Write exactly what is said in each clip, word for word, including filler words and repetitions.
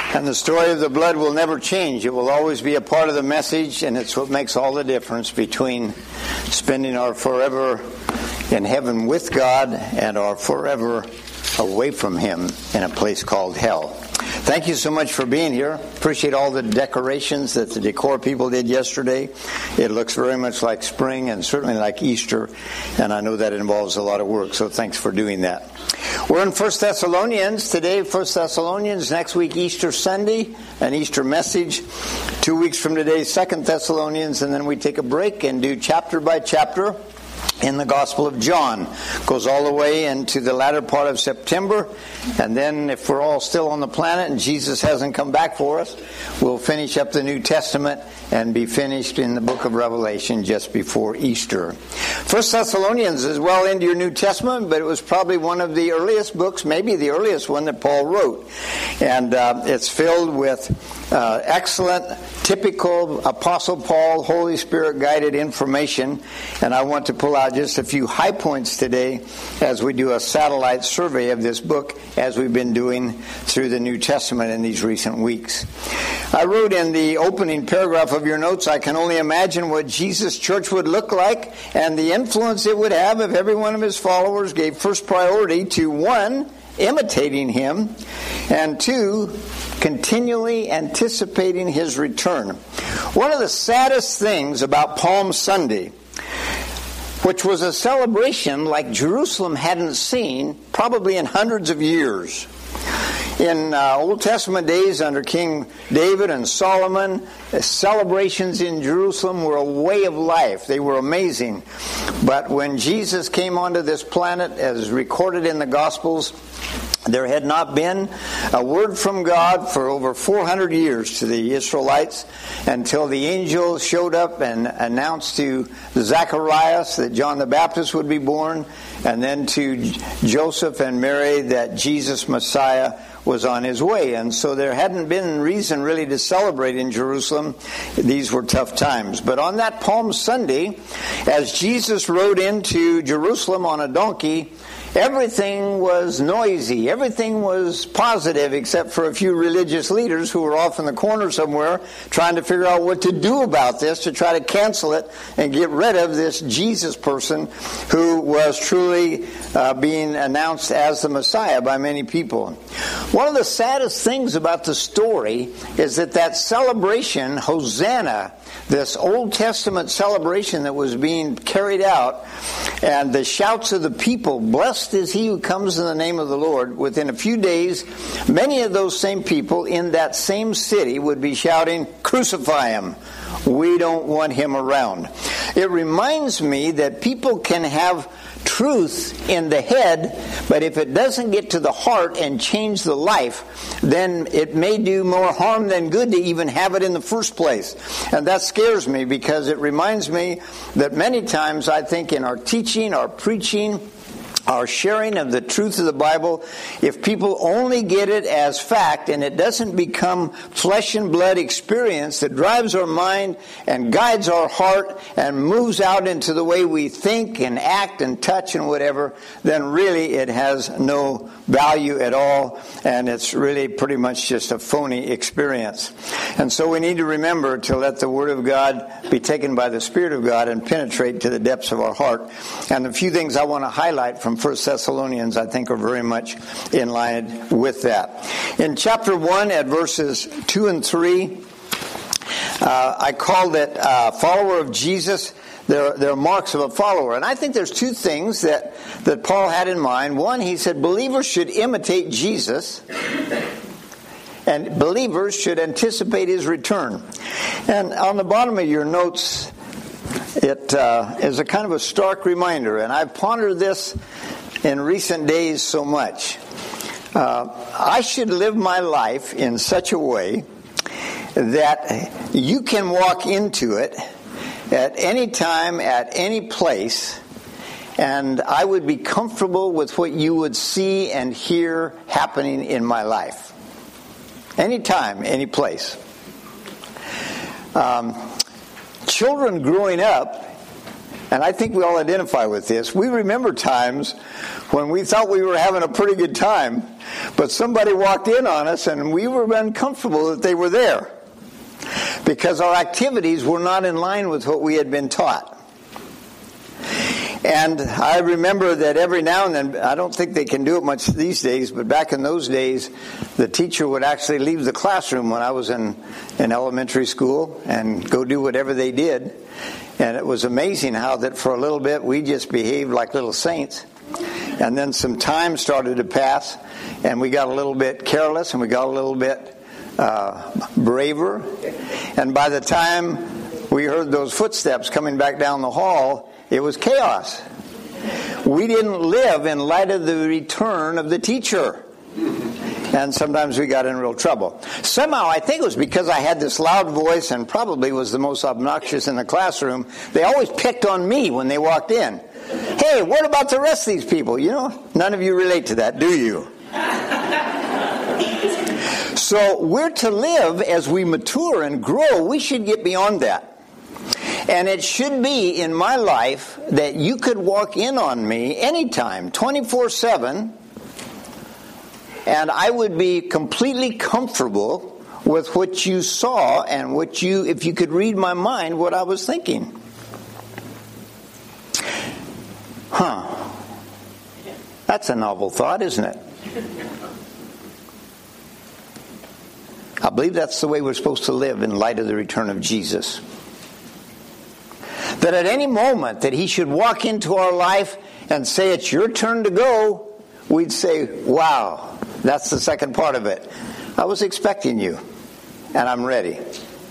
And the story of the blood will never change. It will always be a part of the message, and it's what makes all the difference between spending our forever in heaven with God and our forever away from Him in a place called hell. Thank you so much for being here. Appreciate all the decorations that the decor people did yesterday. It looks very much like spring and certainly like Easter, and I know that involves a lot of work, so thanks for doing that. We're in First Thessalonians today, First Thessalonians, next week Easter Sunday, an Easter message. Two weeks from today, Second Thessalonians, and then we take a break and do chapter by chapter in the Gospel of John. Goes all the way into the latter part of September, and then if we're all still on the planet and Jesus hasn't come back for us, we'll finish up the New Testament and be finished in the book of Revelation just before Easter. First Thessalonians is well into your New Testament, but it was probably one of the earliest books, maybe the earliest one that Paul wrote. And uh, it's filled with uh, excellent, typical Apostle Paul, Holy Spirit guided information. And I want to pull out just a few high points today as we do a satellite survey of this book as we've been doing through the New Testament in these recent weeks. I wrote in the opening paragraph of your notes, I can only imagine what Jesus' church would look like and the influence it would have if every one of his followers gave first priority to, one, imitating him, and two, continually anticipating his return. One of the saddest things about Palm Sunday, which was a celebration like Jerusalem hadn't seen probably in hundreds of years. In uh, Old Testament days under King David and Solomon, celebrations in Jerusalem were a way of life. They were amazing. But when Jesus came onto this planet, as recorded in the Gospels, there had not been a word from God for over four hundred years to the Israelites until the angel showed up and announced to Zacharias that John the Baptist would be born, and then to Joseph and Mary that Jesus Messiah was on his way. And so there hadn't been reason really to celebrate in Jerusalem. These were tough times. But on that Palm Sunday, as Jesus rode into Jerusalem on a donkey, everything was noisy. Everything was positive except for a few religious leaders who were off in the corner somewhere trying to figure out what to do about this, to try to cancel it and get rid of this Jesus person who was truly uh, being announced as the Messiah by many people. One of the saddest things about the story is that that celebration, Hosanna, this Old Testament celebration that was being carried out, and the shouts of the people, blessed is he who comes in the name of the Lord, within a few days, many of those same people in that same city would be shouting, crucify him. We don't want him around. It reminds me that people can have truth in the head, but if it doesn't get to the heart and change the life, then it may do more harm than good to even have it in the first place. And that scares me because it reminds me that many times I think in our teaching, our preaching, our sharing of the truth of the Bible, if people only get it as fact and it doesn't become flesh and blood experience that drives our mind and guides our heart and moves out into the way we think and act and touch and whatever, then really it has no value at all, and it's really pretty much just a phony experience. And so we need to remember to let the Word of God be taken by the Spirit of God and penetrate to the depths of our heart. And the few things I want to highlight from First Thessalonians I think are very much in line with that. In chapter one at verses two and three, uh, I called it uh, Follower of Jesus. There, there are marks of a follower. And I think there's two things that, that Paul had in mind. One, he said believers should imitate Jesus, and believers should anticipate his return. And on the bottom of your notes, it uh, is a kind of a stark reminder, and I've pondered this in recent days so much. Uh, I should live my life in such a way that you can walk into it at any time, at any place, and I would be comfortable with what you would see and hear happening in my life. Any time, any place. Um, children growing up and I think we all identify with this, we remember times when we thought we were having a pretty good time, but somebody walked in on us and we were uncomfortable that they were there because our activities were not in line with what we had been taught. And I remember that every now and then, I don't think they can do it much these days, but back in those days, the teacher would actually leave the classroom when I was in, in elementary school and go do whatever they did. And it was amazing how that for a little bit we just behaved like little saints. And then some time started to pass, and we got a little bit careless, and we got a little bit uh, braver. And by the time we heard those footsteps coming back down the hall, it was chaos. We didn't live in light of the return of the teacher. And sometimes we got in real trouble. Somehow, I think it was because I had this loud voice and probably was the most obnoxious in the classroom. They always picked on me when they walked in. Hey, what about the rest of these people? You know, none of you relate to that, do you? So we're to live as we mature and grow. We should get beyond that. And it should be in my life that you could walk in on me anytime, twenty-four seven, and I would be completely comfortable with what you saw and what you, if you could read my mind, what I was thinking. Huh. That's a novel thought, isn't it? I believe that's the way we're supposed to live in light of the return of Jesus. That at any moment that he should walk into our life and say, it's your turn to go, we'd say, wow, that's the second part of it. I was expecting you, and I'm ready.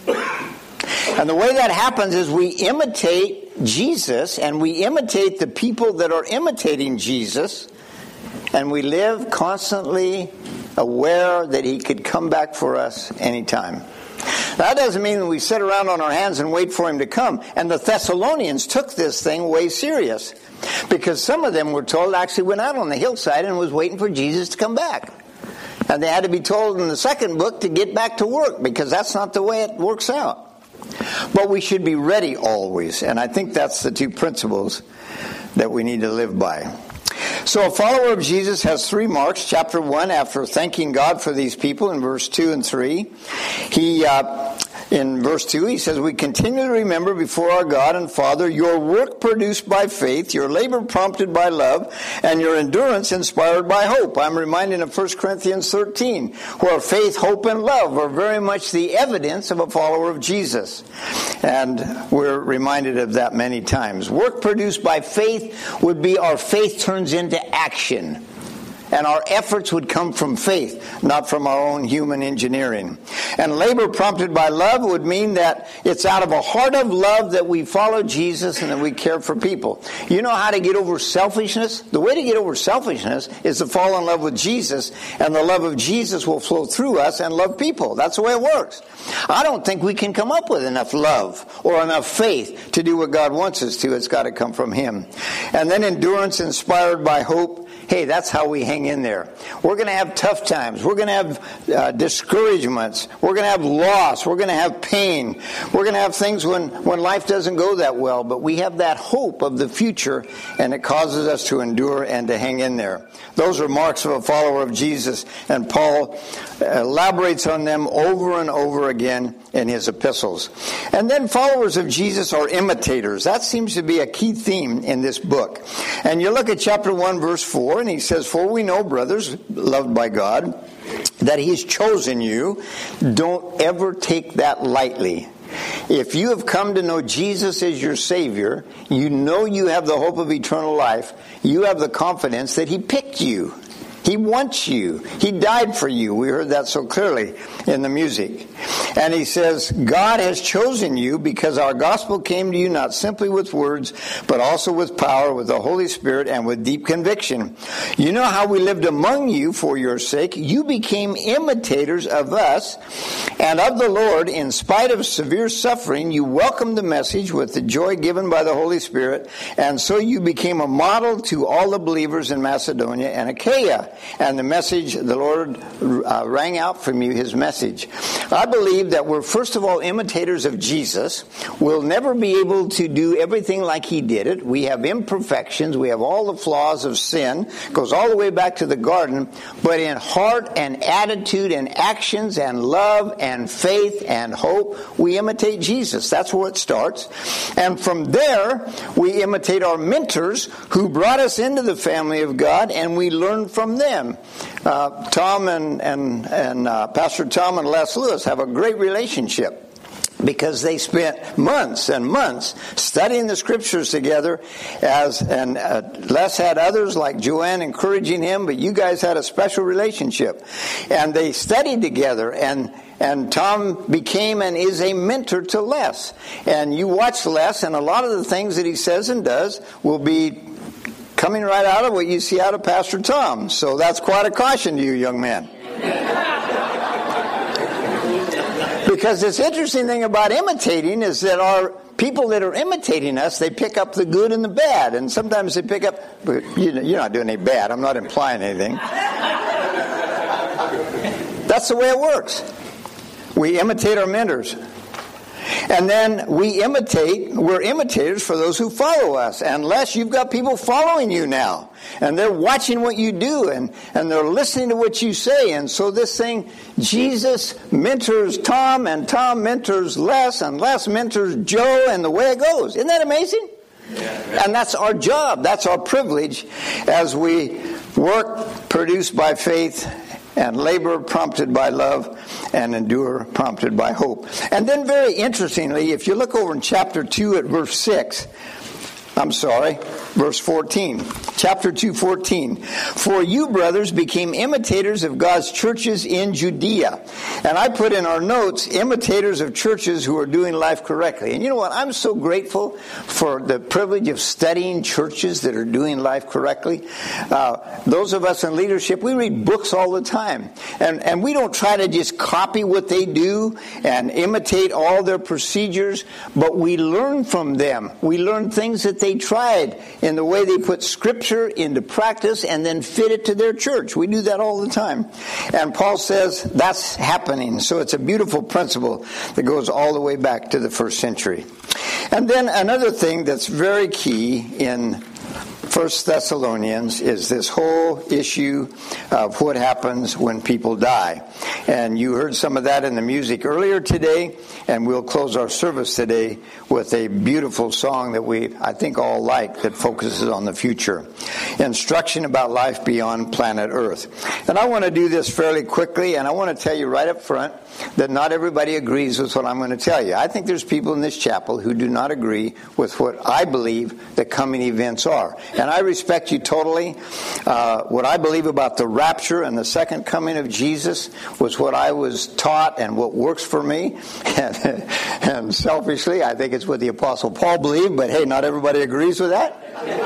And the way that happens is we imitate Jesus, and we imitate the people that are imitating Jesus, and we live constantly aware that he could come back for us anytime. That doesn't mean that we sit around on our hands and wait for him to come. And the Thessalonians took this thing way serious, because some of them were told actually went out on the hillside and was waiting for Jesus to come back. And they had to be told in the second book to get back to work, because that's not the way it works out. But we should be ready always. And I think that's the two principles that we need to live by. So a follower of Jesus has three marks. Chapter one, after thanking God for these people in verse two and three, he, uh, in verse two, he says, we continue to remember before our God and Father your work produced by faith, your labor prompted by love, and your endurance inspired by hope. I'm reminded of First Corinthians thirteen, where faith, hope, and love are very much the evidence of a follower of Jesus. And we're reminded of that many times. Work produced by faith would be our faith turns into action. And our efforts would come from faith, not from our own human engineering. And labor prompted by love would mean that it's out of a heart of love that we follow Jesus and that we care for people. You know how to get over selfishness? The way to get over selfishness is to fall in love with Jesus, and the love of Jesus will flow through us and love people. That's the way it works. I don't think we can come up with enough love or enough faith to do what God wants us to. It's got to come from him. And then endurance inspired by hope. Hey, that's how we hang in there. We're going to have tough times. We're going to have uh, discouragements. We're going to have loss. We're going to have pain. We're going to have things when, when life doesn't go that well. But we have that hope of the future, and it causes us to endure and to hang in there. Those are marks of a follower of Jesus, and Paul elaborates on them over and over again in his epistles. And then followers of Jesus are imitators. That seems to be a key theme in this book. And you look at chapter one, verse four, and he says, for we know, brothers, loved by God, that he's chosen you. Don't ever take that lightly. If you have come to know Jesus as your Savior, you know you have the hope of eternal life. You have the confidence that he picked you. He wants you. He died for you. We heard that so clearly in the music. And he says, God has chosen you because our gospel came to you not simply with words, but also with power, with the Holy Spirit, and with deep conviction. You know how we lived among you for your sake. You became imitators of us and of the Lord. In spite of severe suffering, you welcomed the message with the joy given by the Holy Spirit. And so you became a model to all the believers in Macedonia and Achaia. and the message, the Lord uh, rang out from you his message. I believe that we're first of all imitators of Jesus. We'll never be able to do everything like he did it. We have imperfections. We have all the flaws of sin. It goes all the way back to the garden. But in heart and attitude and actions and love and faith and hope, we imitate Jesus. That's where it starts. And from there, we imitate our mentors who brought us into the family of God, and we learn from them. Uh, Tom and, and, and uh, Pastor Tom and Les Lewis have a great relationship, because they spent months and months studying the scriptures together. As and uh, Les had others like Joanne encouraging him, but you guys had a special relationship. And they studied together, and and Tom became and is a mentor to Les. And you watch Les, and a lot of the things that he says and does will be coming right out of what you see out of Pastor Tom. So that's quite a caution to you, young man. Because this interesting thing about imitating is that our people that are imitating us, they pick up the good and the bad. And sometimes they pick up, you're not doing any bad, I'm not implying anything. That's the way it works. We imitate our mentors. And then we imitate, we're imitators for those who follow us. Unless you've got people following you now. And they're watching what you do, and, and they're listening to what you say. And so this thing, Jesus mentors Tom, and Tom mentors Les, and Les mentors Joe, and the way it goes. Isn't that amazing? Yeah. And that's our job. That's our privilege as we work produced by faith, and labor prompted by love, and endure prompted by hope. And then very interestingly, if you look over in chapter two at verse six, I'm sorry, verse fourteen. Chapter two, fourteen. For you, brothers, became imitators of God's churches in Judea. And I put in our notes, imitators of churches who are doing life correctly. And you know what? I'm so grateful for the privilege of studying churches that are doing life correctly. Uh, those of us in leadership, we read books all the time. And, and we don't try to just copy what they do and imitate all their procedures, but we learn from them. We learn things that they They tried in the way they put Scripture into practice and then fit it to their church. We do that all the time. And Paul says that's happening. So it's a beautiful principle that goes all the way back to the first century. And then another thing that's very key in First Thessalonians is this whole issue of what happens when people die. And you heard some of that in the music earlier today, and we'll close our service today with a beautiful song that we, I think, all like, that focuses on the future. Instruction about life beyond planet Earth. And I want to do this fairly quickly, and I want to tell you right up front that not everybody agrees with what I'm going to tell you. I think there's people in this chapel who do not agree with what I believe the coming events are. And I respect you totally. Uh, what I believe about the rapture and the second coming of Jesus was what I was taught and what works for me. And, and selfishly, I think it's what the Apostle Paul believed, but hey, not everybody agrees with that.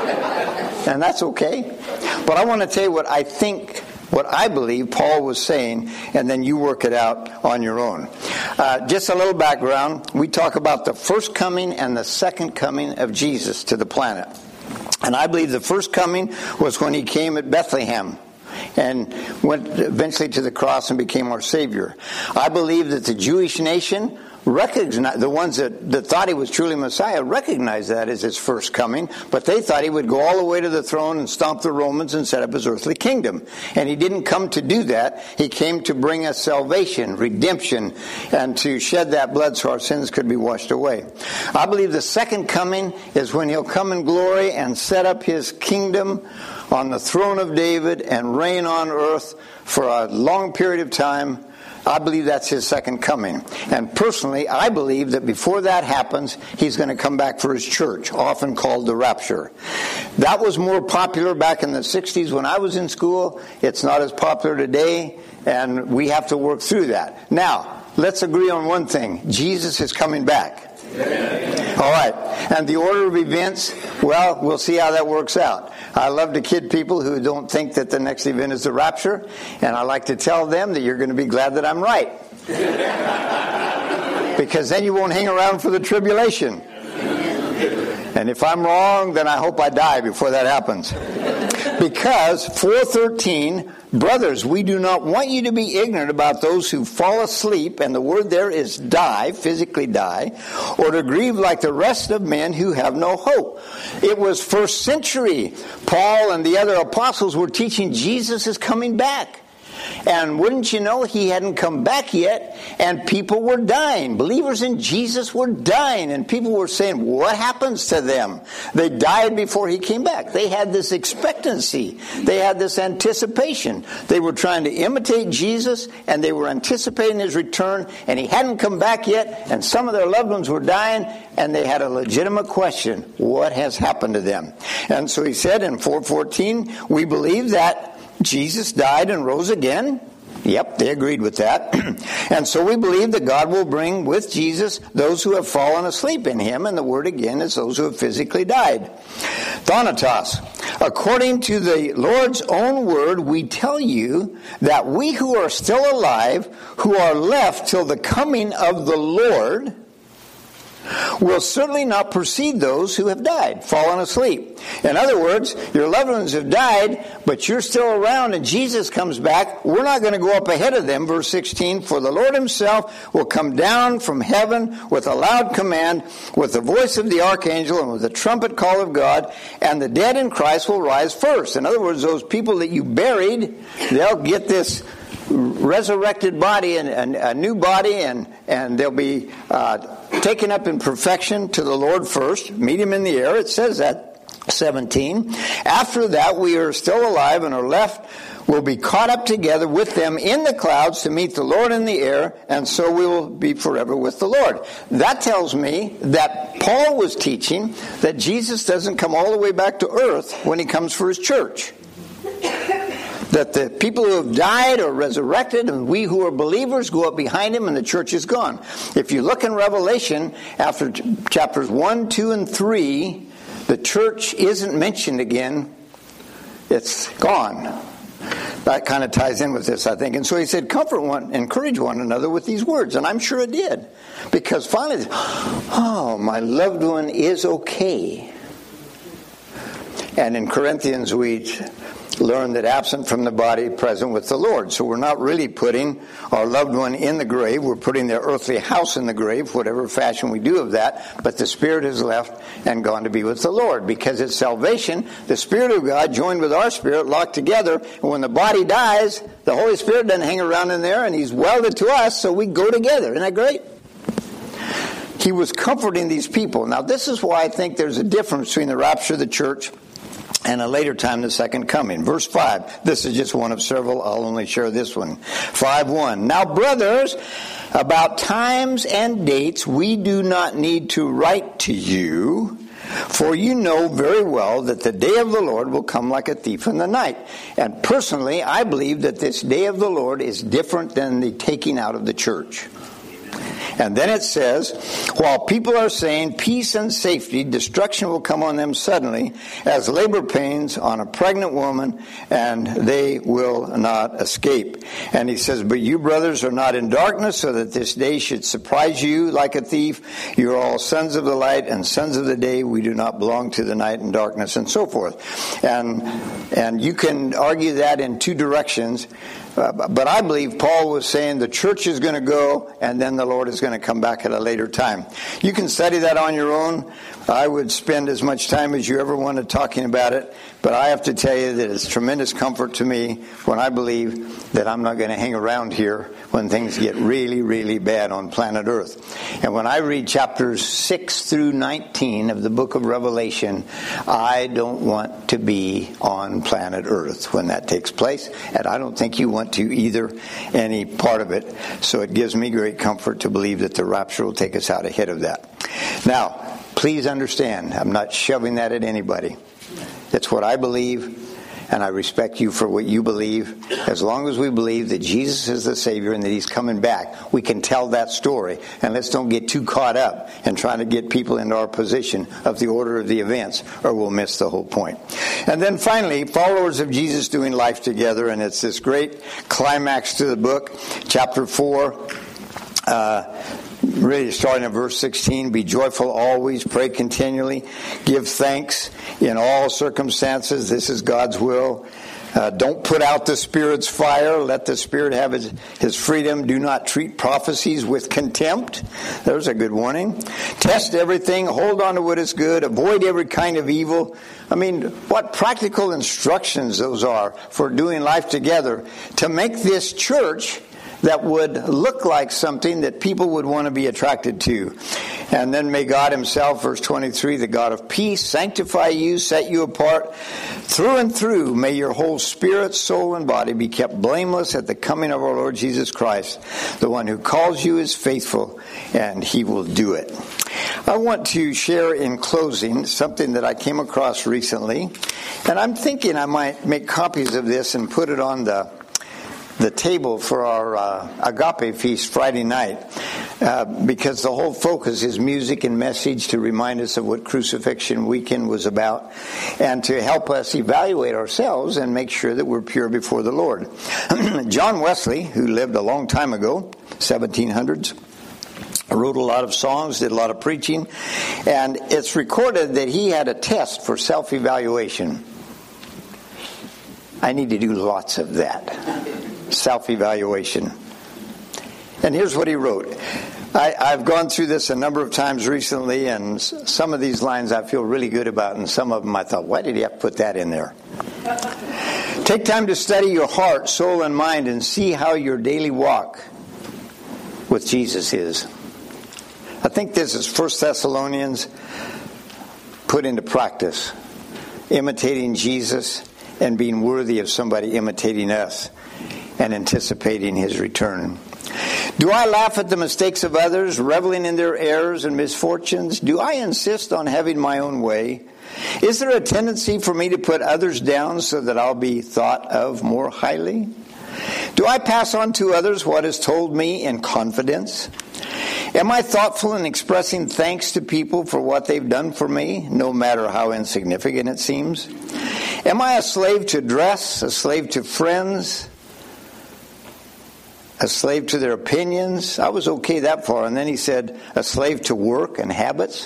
And that's okay. But I want to tell you what I think, what I believe Paul was saying, and then you work it out on your own. Uh, just a little background. We talk about the first coming and the second coming of Jesus to the planet. And I believe the first coming was when he came at Bethlehem and went eventually to the cross and became our Savior. I believe that the Jewish nation recognized, the ones that, that thought he was truly Messiah, recognized that as his first coming, but they thought he would go all the way to the throne and stomp the Romans and set up his earthly kingdom. And he didn't come to do that. He came to bring us salvation, redemption, and to shed that blood so our sins could be washed away. I believe the second coming is when he'll come in glory and set up his kingdom on the throne of David and reign on earth for a long period of time. I believe that's his second coming. And personally, I believe that before that happens, he's going to come back for his church, often called the rapture. That was more popular back in the sixties when I was in school. It's not as popular today, and we have to work through that. Now, let's agree on one thing. Jesus is coming back. All right. And the order of events, well, we'll see how that works out. I love to kid people who don't think that the next event is the rapture, and I like to tell them that you're going to be glad that I'm right. Because then you won't hang around for the tribulation. And if I'm wrong, then I hope I die before that happens. Because four thirteen Brothers, we do not want you to be ignorant about those who fall asleep, and the word there is die, physically die, or to grieve like the rest of men who have no hope. It was first century. Paul and the other apostles were teaching Jesus is coming back. And wouldn't you know, he hadn't come back yet, and people were dying. Believers in Jesus were dying, and people were saying, what happens to them? They died before he came back. They had this expectancy. They had this anticipation. They were trying to imitate Jesus, and they were anticipating his return, and he hadn't come back yet, and some of their loved ones were dying, and they had a legitimate question. What has happened to them? And so he said in four fourteen, we believe that Jesus died and rose again. Yep, they agreed with that. And so we believe that God will bring with Jesus those who have fallen asleep in him, and the word again is those who have physically died. Thanatos. According to the Lord's own word, we tell you that we who are still alive, who are left till the coming of the Lord, will certainly not precede those who have died, fallen asleep. In other words, your loved ones have died, but you're still around and Jesus comes back. We're not going to go up ahead of them. Verse sixteen, for the Lord himself will come down from heaven with a loud command, with the voice of the archangel and with the trumpet call of God, and the dead in Christ will rise first. In other words, those people that you buried, they'll get this resurrected body and, and a new body, and, and they'll be uh, taken up in perfection to the Lord first, meet him in the air. It says that, seventeen. After that, we are still alive and are left, will be caught up together with them in the clouds to meet the Lord in the air, and so we will be forever with the Lord. That tells me that Paul was teaching that Jesus doesn't come all the way back to earth when he comes for his church. That the people who have died are resurrected, and we who are believers go up behind him, and the church is gone. If you look in Revelation, after chapters one, two, and three, the church isn't mentioned again. It's gone. That kind of ties in with this, I think. And so he said, comfort one, encourage one another with these words. And I'm sure it did. Because finally, oh, my loved one is okay. And in Corinthians, we learn that absent from the body, present with the Lord. So we're not really putting our loved one in the grave. We're putting their earthly house in the grave, whatever fashion we do of that. But the spirit has left and gone to be with the Lord. Because it's salvation, the Spirit of God joined with our spirit, locked together. And when the body dies, the Holy Spirit doesn't hang around in there, and he's welded to us, so we go together. Isn't that great? He was comforting these people. Now, this is why I think there's a difference between the rapture of the church and a later time, the second coming. Verse five. This is just one of several. I'll only share this one. five one. Now, brothers, about times and dates we do not need to write to you, for you know very well that the day of the Lord will come like a thief in the night. And personally, I believe that this day of the Lord is different than the taking out of the church. And then it says, while people are saying peace and safety, destruction will come on them suddenly as labor pains on a pregnant woman, and they will not escape. And he says, but you brothers are not in darkness, so that this day should surprise you like a thief. You are all sons of the light and sons of the day. We do not belong to the night and darkness, and so forth. And, and you can argue that in two directions. Uh, but I believe Paul was saying the church is going to go, and then the Lord is going to come back at a later time. You can study that on your own. I would spend as much time as you ever wanted talking about it, but I have to tell you that it's tremendous comfort to me when I believe that I'm not going to hang around here when things get really, really bad on planet Earth. And when I read chapters six through nineteen of the book of Revelation, I don't want to be on planet Earth when that takes place, and I don't think you want to either, any part of it. So it gives me great comfort to believe that the rapture will take us out ahead of that. Now, please understand, I'm not shoving that at anybody. It's what I believe, and I respect you for what you believe. As long as we believe that Jesus is the Savior and that He's coming back, we can tell that story. And let's don't get too caught up in trying to get people into our position of the order of the events, or we'll miss the whole point. And then finally, followers of Jesus doing life together, and it's this great climax to the book, chapter four. Uh, Really starting at verse sixteen, be joyful always, pray continually, give thanks in all circumstances. This is God's will. Uh, don't put out the Spirit's fire. Let the Spirit have his, his freedom. Do not treat prophecies with contempt. There's a good warning. Test everything. Hold on to what is good. Avoid every kind of evil. I mean, what practical instructions those are for doing life together to make this church that would look like something that people would want to be attracted to. And then may God himself, verse twenty-three, the God of peace, sanctify you, set you apart through and through. May your whole spirit, soul, and body be kept blameless at the coming of our Lord Jesus Christ. The one who calls you is faithful, and he will do it. I want to share in closing something that I came across recently. And I'm thinking I might make copies of this and put it on the the table for our uh, agape feast Friday night, uh, because the whole focus is music and message to remind us of what Crucifixion Weekend was about and to help us evaluate ourselves and make sure that we're pure before the Lord. John Wesley, who lived a long time ago, seventeen hundreds, wrote a lot of songs, did a lot of preaching, and it's recorded that he had a test for self-evaluation. I need to do lots of that. Self-evaluation. And here's what he wrote. I, I've gone through this a number of times recently, and some of these lines I feel really good about, and some of them I thought, why did he have to put that in there? Take time to study your heart, soul, and mind, and see how your daily walk with Jesus is. I think this is First Thessalonians put into practice. Imitating Jesus and being worthy of somebody imitating us and anticipating his return. Do I laugh at the mistakes of others, reveling in their errors and misfortunes? Do I insist on having my own way? Is there a tendency for me to put others down so that I'll be thought of more highly? Do I pass on to others what is told me in confidence? Am I thoughtful in expressing thanks to people for what they've done for me, no matter how insignificant it seems? Am I a slave to dress, a slave to friends, a slave to their opinions? I was okay that far. And then he said, a slave to work and habits?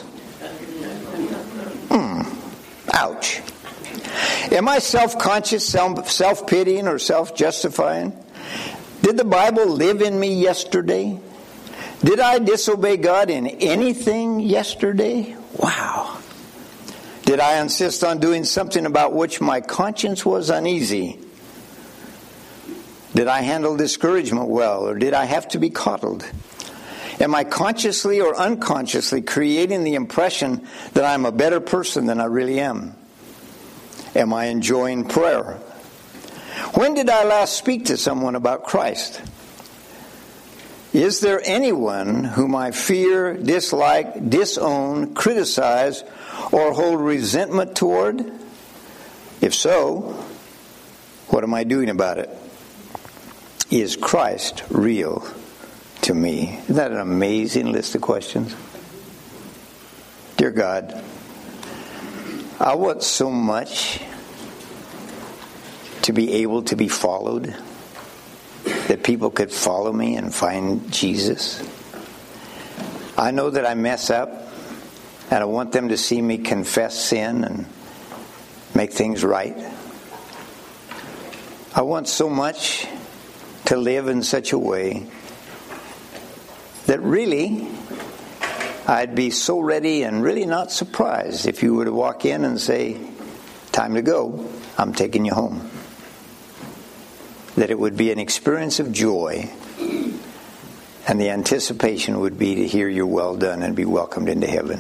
Hmm. Ouch. Am I self-conscious, self-pitying, or self-justifying? Did the Bible live in me yesterday? Did I disobey God in anything yesterday? Wow. Did I insist on doing something about which my conscience was uneasy? Did I handle discouragement well, or did I have to be coddled? Am I consciously or unconsciously creating the impression that I'm a better person than I really am? Am I enjoying prayer? When did I last speak to someone about Christ? Is there anyone whom I fear, dislike, disown, criticize, or hold resentment toward? If so, what am I doing about it? Is Christ real to me? Isn't that an amazing list of questions? Dear God, I want so much to be able to be followed, that people could follow me and find Jesus. I know that I mess up, and I want them to see me confess sin and make things right. I want so much to live in such a way that really I'd be so ready and really not surprised if you were to walk in and say, time to go, I'm taking you home. That it would be an experience of joy, and the anticipation would be to hear you're well done and be welcomed into heaven.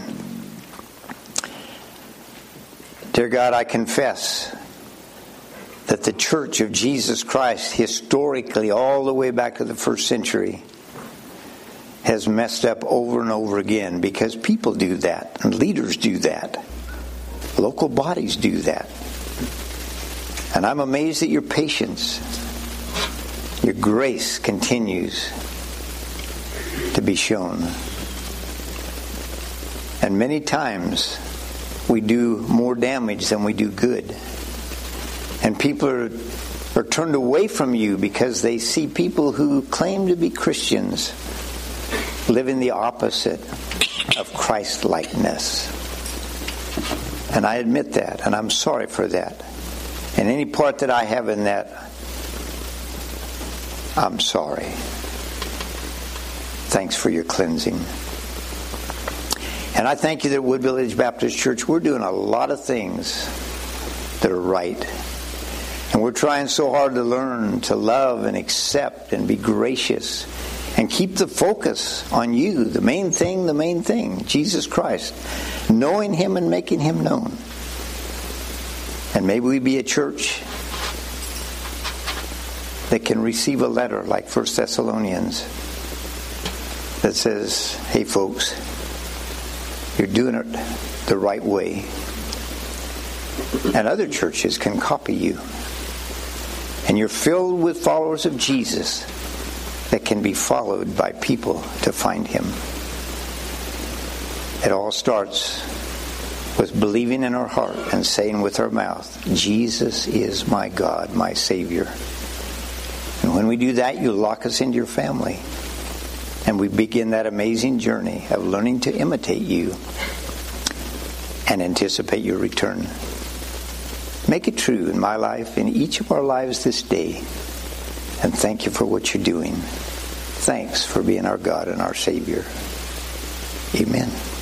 Dear God, I confess that the Church of Jesus Christ, historically all the way back to the first century, has messed up over and over again, because people do that, and leaders do that. Local bodies do that. And I'm amazed at your patience. Your grace continues to be shown. And many times we do more damage than we do good. And people are, are turned away from you because they see people who claim to be Christians living the opposite of Christ-likeness. And I admit that, and I'm sorry for that. And any part that I have in that, I'm sorry. Thanks for your cleansing. And I thank you that Wood Village Baptist Church, we're doing a lot of things that are right. And we're trying so hard to learn, to love and accept and be gracious and keep the focus on you, the main thing, the main thing, Jesus Christ, knowing Him and making Him known. And maybe we be a church that can receive a letter like First Thessalonians that says, hey folks, you're doing it the right way. And other churches can copy you. And you're filled with followers of Jesus that can be followed by people to find Him. It all starts with believing in our heart and saying with our mouth, Jesus is my God, my Savior. And when we do that, you lock us into your family. And we begin that amazing journey of learning to imitate you and anticipate your return. Make it true in my life, in each of our lives this day. And thank you for what you're doing. Thanks for being our God and our Savior. Amen.